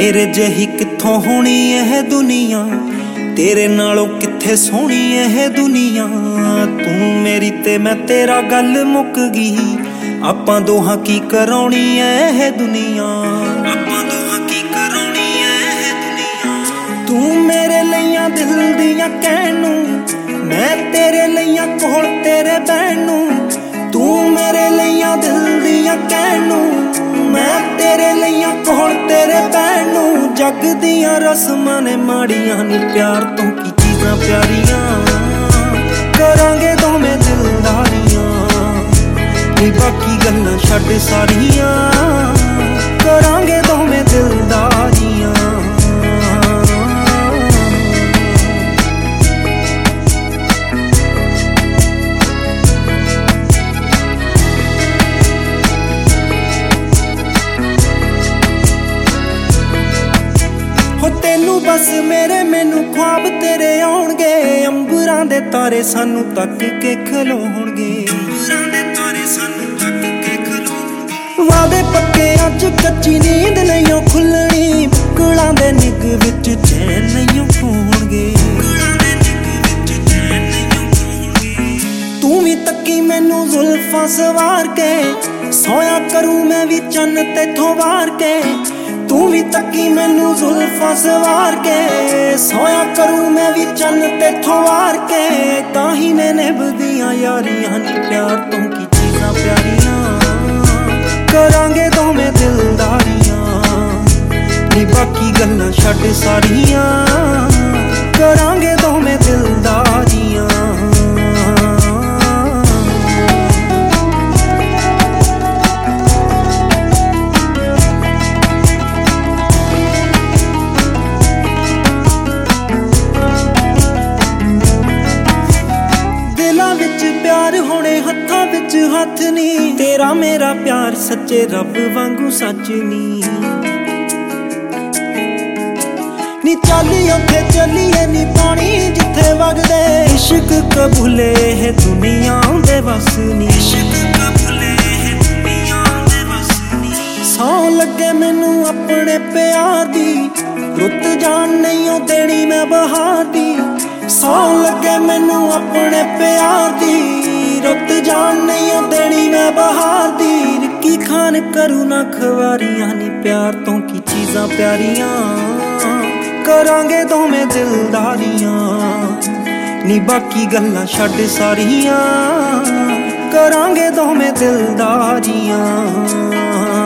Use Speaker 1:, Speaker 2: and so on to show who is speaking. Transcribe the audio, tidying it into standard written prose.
Speaker 1: तेरे जही कित्थों होनी यह दुनिया, तेरे नालों कित्थे सोहनी यह दुनिया। तू मेरी ते मैं तेरा गल मुक गई, आपां दोहां की कराउणी यह दुनिया, आपां दोहां की कराउणी यह दुनिया। तू मेरे लइयां दिल दियां कहनू, मैं तेरे लइयां कोल तेरे बैनू। तू मेरे लइयां दिल दियां कहनू, मैं तेरे लइयां कोल तेरे बैनू। जग दियां रस्मां ने माड़ियां नी, प्यार तो की चीज़ां प्यारियां, करांगे दोवें दिलदारियां। नी बाकी गल्लां छड्ड सारियां, करांगे दोवें दिलदारियां। हो तेनू बस मेरे मैनू ख्वाब तेरे आउणगे, अंबरां दे तारे सानू तक के खलोणगे, अंबरां दे तारे सानू तक के खलोणगे। वादे पक्के अज कच्ची नींद नहीं खुलनी, मुकलां दे निग विच चैन नहीं होणगे, मुकलां दे निग विच चैन नहीं होणगे। तू भी तक्की मैनू जुल्फां सवार के, सोया करूं मैं भी चन्न तेथों वार के। तू भी तक्की मैनू जुल्फां सवार के, सोया करूं मैं भी चन्न तेथों वार के। ताही ने निभदियां यारियां नी, प्यार तो की चीज़ां प्यारियां, करांगे दोवें दिलदारियां। नी बाकी गल्लां छड्ड सारियां, करांगे दोवें दिलदारियां। प्यार होने हत्थां विच हत्थ नी, तेरा मेरा प्यार सच्चे रब वांगू सच नी। नी चाली उत्थे चलीए नी पानी जिथे वगदे, इश्क कबूले है दुनिया दे वस नी, इश्क कबूले है दुनिया दे वस नी। सौ लगे मैनू अपने प्यार दी, रुत जान नहीं देनी मैं बहार दी। सौ लगे मैनू अपने प्यार दी, रुत जान नहीं देनी मैं बहार दी। रिक्की खान करूँ ना खवारियां नी, प्यार तो की चीज़ां प्यारियां, करांगे दोवें दिलदारियां। नी बाकी गल्लां छड्ड सारियां, करांगे दोवें दिलदारियां।